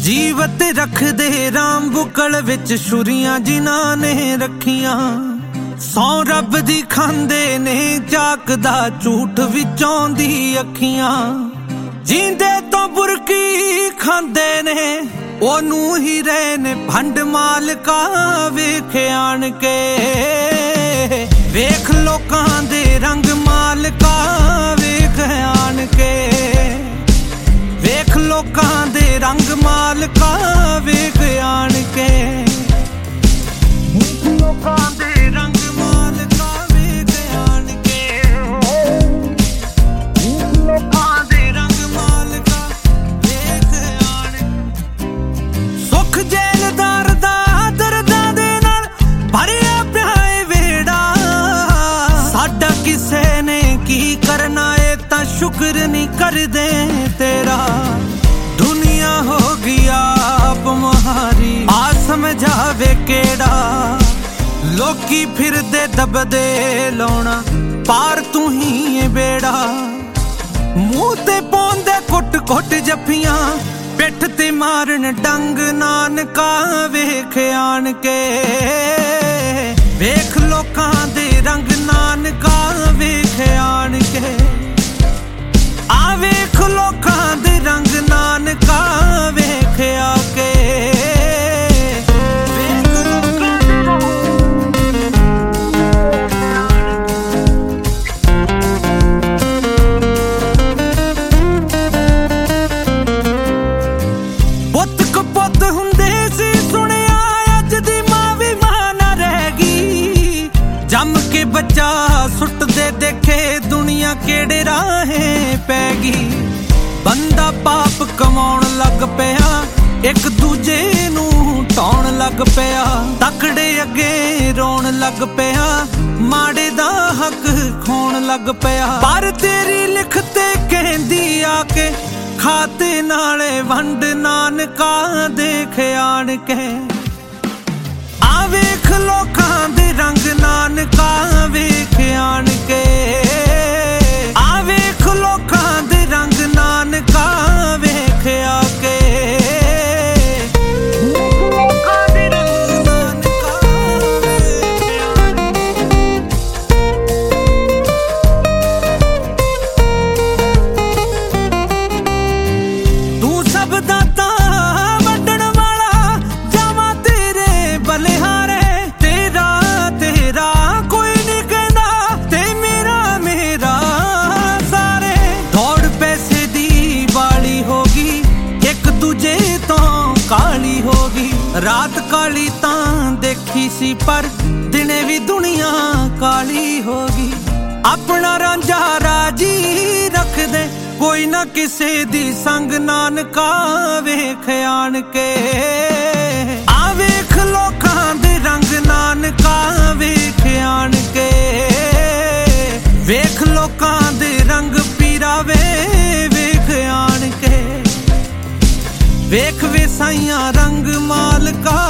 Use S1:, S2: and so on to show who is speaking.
S1: ਜੀਵਤ ਰੱਖਦੇ ਰਾਮ ਬੁਕਲ ਵਿੱਚ ਛੁਰੀਆਂ ਜਿਨ੍ਹਾਂ ਨੇ ਰੱਖੀਆਂ। ਸੌ ਰੱਬ ਦੀ ਖਾਂਦੇ ਨੇ ਝਾਕਦਾ ਝੂਠ ਵਿੱਚੋਂ ਦੀ ਅੱਖੀਆਂ। ਜੀਂਦੇ ਤੋਂ ਬੁਰਕੀ ਖਾਂਦੇ ਨੇ ਉਹਨੂੰ ਹੀ ਰਹੇ ਨੇ ਭੰਡ ਮਾਲਕਾ। ਵੇਖ ਆਣ ਕੇ ਵੇਖ ਲੋਕਾਂ ਦੇ ਰੰਗ ਮਾਲਕਾ। ਵੇਖ ਆਣ ਕੇ ਵੇਖ ਲੋਕਾਂ ਦੇ ਰੰਗ ਮਾਲਕਾ। ਵੇਖ ਆਣ ਕੇ ਲੋਕਾਂ ਦੇ ਰੰਗ ਮਾਲਕਾ। ਵੇਖ ਆਣ ਕੇ ਲੋਕਾਂ ਦੇ ਰੰਗ ਮਾਲਕਾ। ਵੇਖ ਆਣ ਸੁੱਖ ਜੇਲਦਾਰ ਦਾ ਦਰਦਾਂ ਦੇ ਨਾਲ ਭਰਿਆ ਪਿਆ ਏ ਵੇੜਾ। ਸਾਡਾ ਕਿਸੇ ਨੇ ਕੀ ਕਰਨਾ ਏ ਤਾਂ ਸ਼ੁਕਰ ਨਹੀਂ ਕਰਦੇ ਤੇਰਾ। ਦੁਨੀਆ ਹੋ ਗਈ ਆਪ ਮੁਹਾਰੀ ਆ ਸਮਝਾਵੇ ਕਿਹੜਾ। ਲੋਕੀ ਫਿਰਦੇ ਦਬਦੇ ਲਾਉਣਾ ਪਾਰ ਤੂੰ ਹੀ ਏ ਬੇੜਾ। ਮੂੰਹ ਤੇ ਪਾਉਂਦੇ ਕੁੱਟ ਕੁੱਟ ਜੱਫੀਆਂ ਪਿੱਠ ਤੇ ਮਾਰਨ ਡੰਗ ਨਾਨਕਾ। ਵੇਖ ਆਣ ਕੇ ਵੇਖ ਲੋਕਾਂ ਦੇ ਰੰਗ ਨਾਨਕਾ। ਵੇਖ ਆਣ ਕੇ ਆ ਵੇਖ ਲੋਕਾਂ ਦੇ ਰੰਗ ਨਾਨਕਾ। ਵੇਖ ਆ ਕੇ ਪੁੱਤ ਕਪੁੱਤ ਹੁੰਦੇ ਸੀ ਸੁਣਿਆ ਅੱਜ ਦੀ ਮਾਂ ਵੀ ਮਾਂ ਨਾ ਰਹਿ ਗਈ। ਜੰਮ ਕੇ ਬੱਚਾ ਸੁੱਟਦੇ ਦੇਖੇ ਦੁਨੀਆ ਕਿਹੜੇ ਰਾਹੇ ਪੈ ਗਈ। ਬੰਦਾ ਪਾਪ ਕਮਾਉਣ ਲੱਗ ਪਿਆ ਇੱਕ ਦੂਜੇ ਨੂੰ ਢਾਉਣ ਲੱਗ ਪਿਆ। ਤਕੜੇ ਅੱਗੇ ਰੋਣ ਲੱਗ ਪਿਆ ਮਾੜੇ ਦਾ ਹੱਕ ਖੋਣ ਲੱਗ ਪਿਆ। ਪਰ ਤੇਰੀ ਲਿਖਤੇ ਕਹਿੰਦੀ ਆ ਕੇ ਖਾਤੇ ਨਾਲੇ ਵੰਡ ਨਾਨਕਾ। ਦੇਖ ਆਣ ਕੇ ਆ ਵੇਖ ਲੋਕਾਂ ਦੇ ਰੰਗ ਨਾਨਕਾ। ਵੇਖ ਆਣ ਕੇ ਆ ਵੇਖ ਲੋਕਾਂ ਦੇ ਰੰਗ ਨਾਨਕਾ। ਵੇਖ ਆ ਕੇ ਲੋਕਾਂ ਦੇ ਰੰਗ ਨਾਨਕਾ। ਤੂੰ ਸਭ ਦਾ ਤਾਂ ਵੰਡਣ ਵਾਲਾ ਜਾਵਾਂ ਤੇਰੇ ਬਲਿਹਾਰੇ। ਤੇਰਾ ਕੋਈ ਨਹੀਂ ਕਹਿੰਦਾ ਤੇ ਮੇਰਾ ਸਾਰੇ। ਦੌੜ ਪੈਸੇ ਦੀ ਵਾਲੀ ਹੋ ਗਈ ਇੱਕ ਦੂਜੇ ਤੋਂ ਕਾਲੀ ਹੋ ਗਈ। ਰਾਤ ਕਾਲੀ ਤਾਂ ਦੇਖੀ ਸੀ ਪਰ ਦਿਨੇ ਵੀ ਦੁਨੀਆ ਕਾਲੀ ਹੋ ਗਈ। ਆਪਣਾ ਰਾਂਝਾ ਰਾਜੀ ਰੱਖਦੇ ਕੋਈ ਨਾ ਕਿਸੇ ਦੀ ਸੰਗ ਨਾਨਕਾ। ਵੇਖ ਆਣ ਕੇ ਆ ਵੇਖ ਲੋਕਾਂ ਦੇ ਰੰਗ ਨਾਨਕਾ। ਵੇਖ ਆਣ ਕੇ ਵੇਖ ਲੋਕਾਂ ਦੇ ਰੰਗ ਪੀਰਾ ਵੇ। ਵੇਖ ਆਣ ਕੇ ਵੇਖ ਵੇ ਸਾਈਆਂ ਰੰਗ ਮਾਲਕਾ।